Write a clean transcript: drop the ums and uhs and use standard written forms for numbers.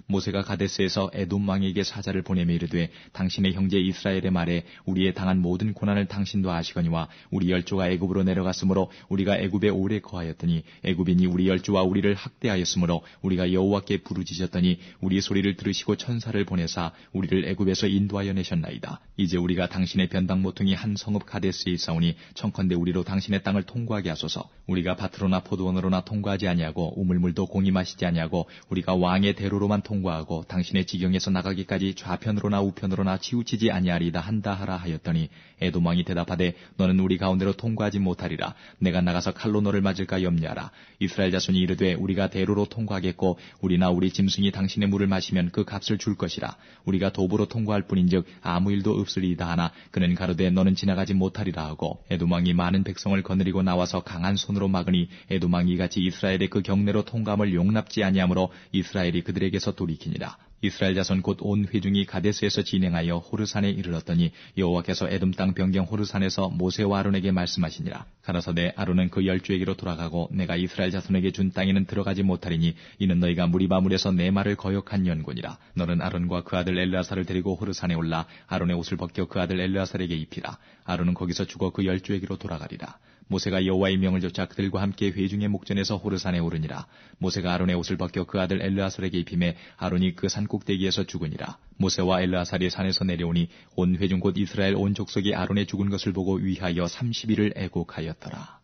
모세가 가데스에서 에돔 왕에게 사자를 보내며 이르되 당신의 형제 이스라엘의 말에 우리의 당한 모든 고난을 당신도 아시거니와 우리 열조가 애굽으로 내려갔으므로 우리가 애굽에 오래 거하였더니 애굽인이 우리 열조와 우리를 학대하였으므로 우리가 여호와께 부르짖었더니 우리 소리를 들으시고 천사를 보내사 우리를 애굽에서 인도하여 내셨나이다. 이제 우리가 당신의 변당 모퉁이 한 성읍 가데스에 있사오니 청컨대 우리로 당신의 땅을 통과하게 하소서. 우리가 밭으로나 포도원으로나 통과하지 아니하고 우물물도 공히 마시지 아니하고 우리가 왕의 대로로만 통과하고 당신의 지경에서 나가기까지 좌편으로나 우편으로나 치우치지 아니하리다 한다 하라 하였더니 에돔 왕이 대답하되 너는 우리 가운데로 통과하지 못하리라. 내가 나가서 칼로 너를 맞을까 염려하라. 이스라엘 자손이 이르되 우리가 대로로 통과하겠고 우리나 우리 짐승이 당신의 물을 마시면 그 값을 줄 것이라. 우리가 도보로 통과할 뿐인즉 아무 일도 없으리이다 하나 그는 가로되 너는 지나가지 못하리라 하고 에돔 왕이 많은 백성을 거느리고 나와서 강한 손으로 막으니 에돔 왕이 이같이 이스라엘의 그 경내로 통감을 용납지 아니하므로 이스라엘이 그들에게서 돌이키니라. 이스라엘 자손 곧 온 회중이 가데스에서 진행하여 호르산에 이르렀더니 여호와께서 에돔 땅 변경 호르산에서 모세와 아론에게 말씀하시니라. 가라사대 아론은 그 열조에게로 돌아가고 내가 이스라엘 자손에게 준 땅에는 들어가지 못하리니 이는 너희가 무리바물에서 내 말을 거역한 연고니라. 너는 아론과 그 아들 엘르아살을 데리고 호르산에 올라 아론의 옷을 벗겨 그 아들 엘르아살에게 입히라. 아론은 거기서 죽어 그 열조에게로 돌아가리라. 모세가 여호와의 명을 좇아 그들과 함께 회중의 목전에서 호르산에 오르니라. 모세가 아론의 옷을 벗겨 그 아들 엘르아살에게 입히매 아론이 그 산 꼭대기에서 죽으니라. 모세와 엘르아살이 산에서 내려오니 온 회중 곧 이스라엘 온 족속이 아론의 죽은 것을 보고 위하여 30일을 애곡하였더라.